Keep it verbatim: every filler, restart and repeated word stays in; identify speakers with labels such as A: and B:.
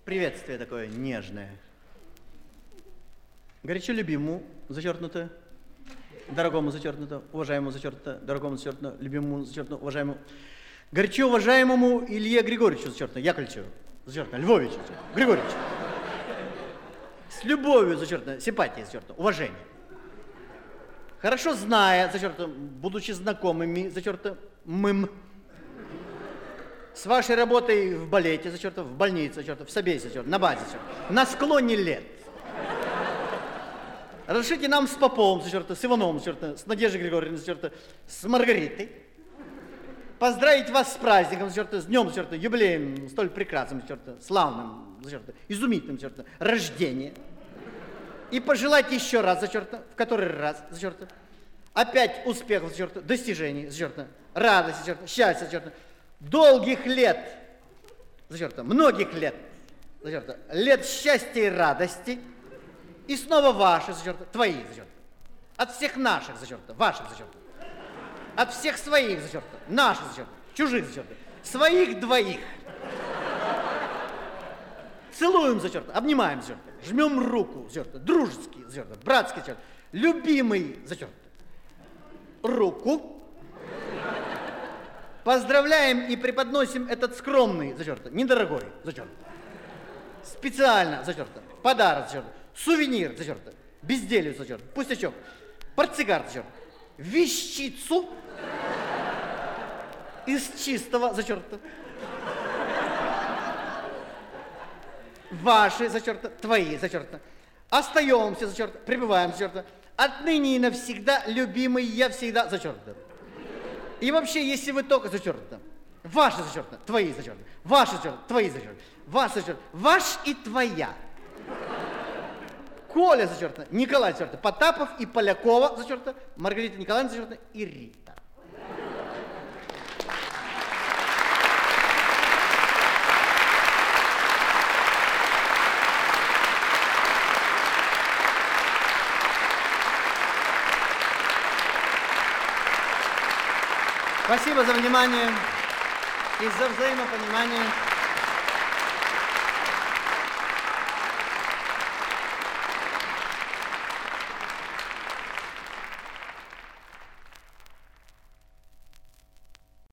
A: Приветствие такое нежное. Горячо любимому зачеркнуто, дорогому зачеркнуто, уважаемому зачеркнуто, дорогому зачеркнуто, любимому зачеркнуто, уважаемому. Горячо уважаемому Илье Григорьевичу зачеркнуто, Яковлевичу зачеркнуто, Львовичу зачеркнуто, Григорьевичу. С любовью зачеркнуто, симпатией зачеркнуто, уважение. Хорошо зная, зачеркнуто, будучи знакомыми, зачеркнуто, мым. С вашей работой в балете, зачеркнуто, в больнице, зачеркнуто, в собесе, зачеркнуто, на базе, зачеркнуто, на склоне лет. Разрешите нам с Попом, зачеркнуто, с Ивановым, зачеркнуто, с Надеждой Григорьевной, зачеркнуто, с Маргаритой. Поздравить вас с праздником, зачеркнуто, с днем, зачеркнуто, юбилеем столь прекрасным, зачеркнуто, славным, зачеркнуто, изумительным, зачеркнуто, рождения. И пожелать еще раз, зачеркнуто, в который раз, зачеркнуто, опять успехов, зачеркнуто, достижений, зачеркнуто, радости, зачеркнуто, счастья, зачеркнуто, долгих лет, зачеркнуто, многих лет, зачеркнуто, лет счастья и радости, и снова ваши, зачеркнуто, твои, зачеркнуто, от всех наших, зачеркнуто, ваших, зачеркнуто, от всех своих, зачеркнуто, наших, зачеркнуто, чужих, зачеркнуто, своих двоих. Целуем, зачеркнуто, обнимаем, зачеркнуто, жмем руку, зачеркнуто, дружеский, зачеркнуто, братский, зачеркнуто, любимый, зачеркнуто, руку. Поздравляем и преподносим этот скромный, зачеркнуто, недорогой, зачеркнуто, специально, зачеркнуто, подарок, зачеркнуто, сувенир, зачеркнуто, безделью, зачеркнуто, пустячок, портсигар, зачеркнуто, вещицу из чистого, зачеркнуто, ваши, зачеркнуто, твои, зачеркнуто, остаемся, зачеркнуто, пребываем, зачеркнуто, отныне и навсегда, любимый я всегда, зачеркнуто. И вообще, если вы только зачеркнуто, ваши зачеркнуто, твои зачеркнуто, ваши зачеркнуто, твои зачеркнуто, ваш зачеркнуто, ваш и твоя. Коля зачеркнуто, Николай зачеркнуто, Потапов и Полякова зачеркнуто, Маргарита Николаевна зачеркнуто и Рита. Спасибо за внимание и за взаимопонимание.